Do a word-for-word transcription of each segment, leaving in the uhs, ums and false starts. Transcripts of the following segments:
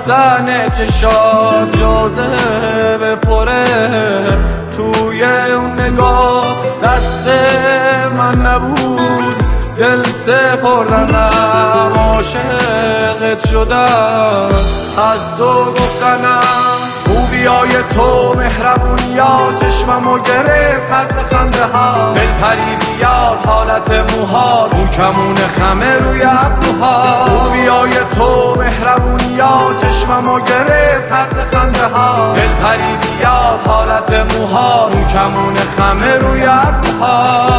بستن چشات جاذبه پره توی اون نگاه دست من نبود دل سپردنم عاشقت شدم از تو گفتنم خوبیای تو مهربونیا چشممو گرفت فرد خنده ها دلفریبیات حالت موها رو کمون خمه روی ابروها خوبیای تو مهربونیا چشممو گرفت فرد خنده ها دلفریبیات حالت موها رو کمون خمه روی ابروها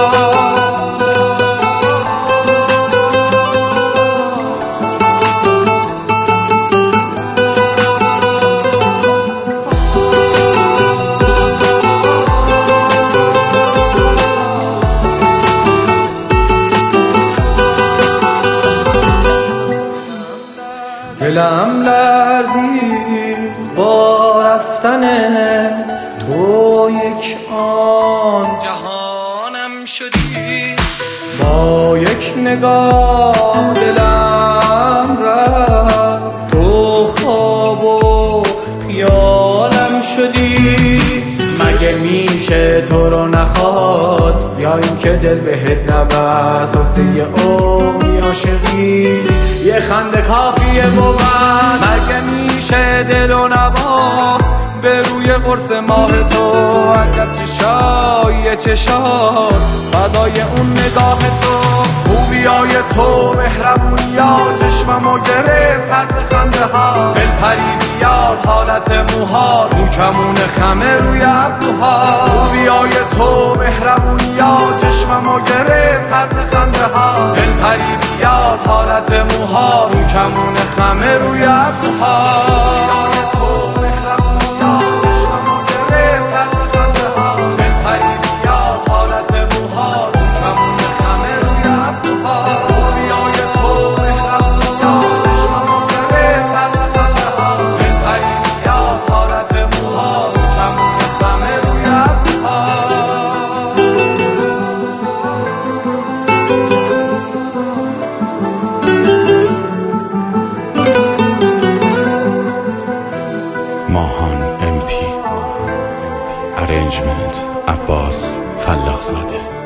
دلم لرزید با رفتن تو یک آن جهانم شدی با یک نگاه دلم رفت تو خواب و خیالم شدی مگه میشه تو رو نخواست یا اینکه دل بهت نبست واسه یه عمر عاشقی یه خنده کافیه بود مگه میشه دل و نباخت به روی قرص ماه تو اگر چشای چشات فدای اون نگاه تو خوبیای تو مهربونیا چشممو گرفت فرد خنده ها دلفریبیات حالت موها رو کمون خمه روی ابروها خوبیای تو مهربونیا چشممو گرفت فرد خنده ها دلفریبیات حالت موها رو کمون خمه روی ابروها ماهان ام پی Arrangement عباس فلاح زاده.